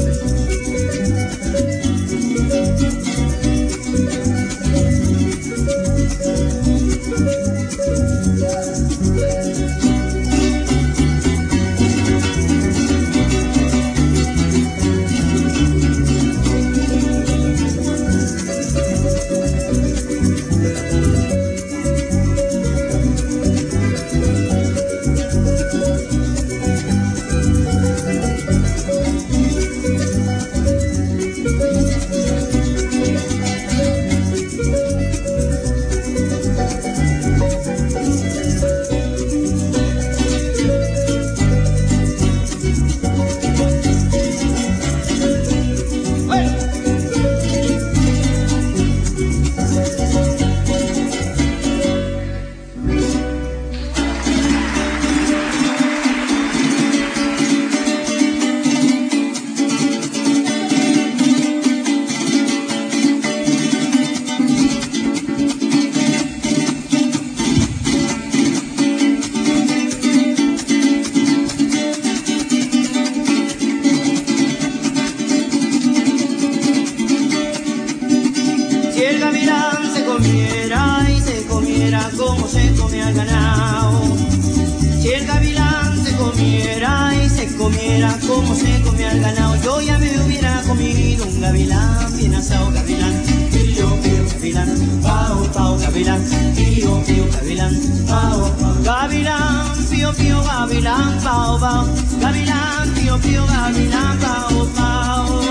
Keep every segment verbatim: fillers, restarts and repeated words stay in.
Como se come al ganado, yo ya me hubiera comido un gavilán bien asado, gavilán, pío, pío, gavilán, pao, pao, gavilán, pío, pío, gavilán, pao, pao, gavilán, pío, pío, gavilán, pao, pao, gavilán, pío, pío, gavilán, pao, pao.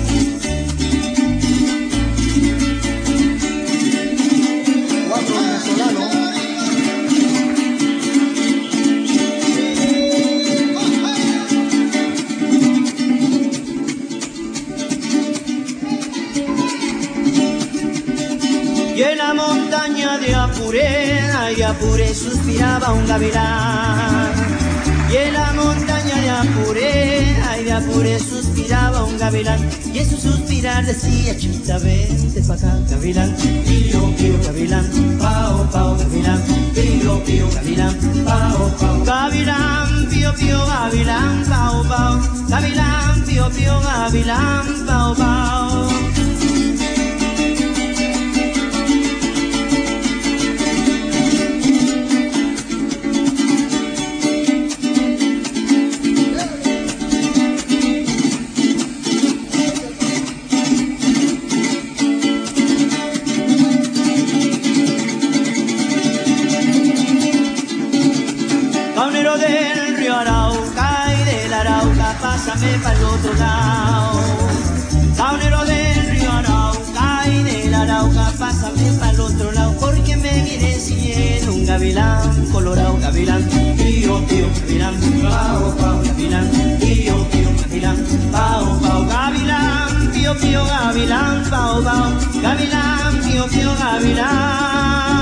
Cuatro venezolanos. Y en la montaña de Apuré, ay Apuré suspiraba un gavilán. Y en la montaña de Apuré, ay de Apuré suspiraba un gavilán. Y en su suspirar decía, chita, vente pa' acá, gavilán. Pío, pío, gavilán, pao, pao, gavilán. Pío, pío, gavilán, pao, pao. Gavilán, pío, pío, gavilán, pao, pao. Gavilán, pío, pío, gavilán, pao, pao. Caunero del río Arauca y del Arauca, pásame pa'l otro lado. Caunero del río Arauca y del Arauca, pásame pa'l otro lado, porque me viene siguiendo un gavilán colorado, gavilán, pío, pío, gavilán, pao, pao, gavilán, pío, pío, gavilán, pao, pao, gavilán, pío, pío, gavilán, pao, pao, gavilán, pío, pío, gavilán.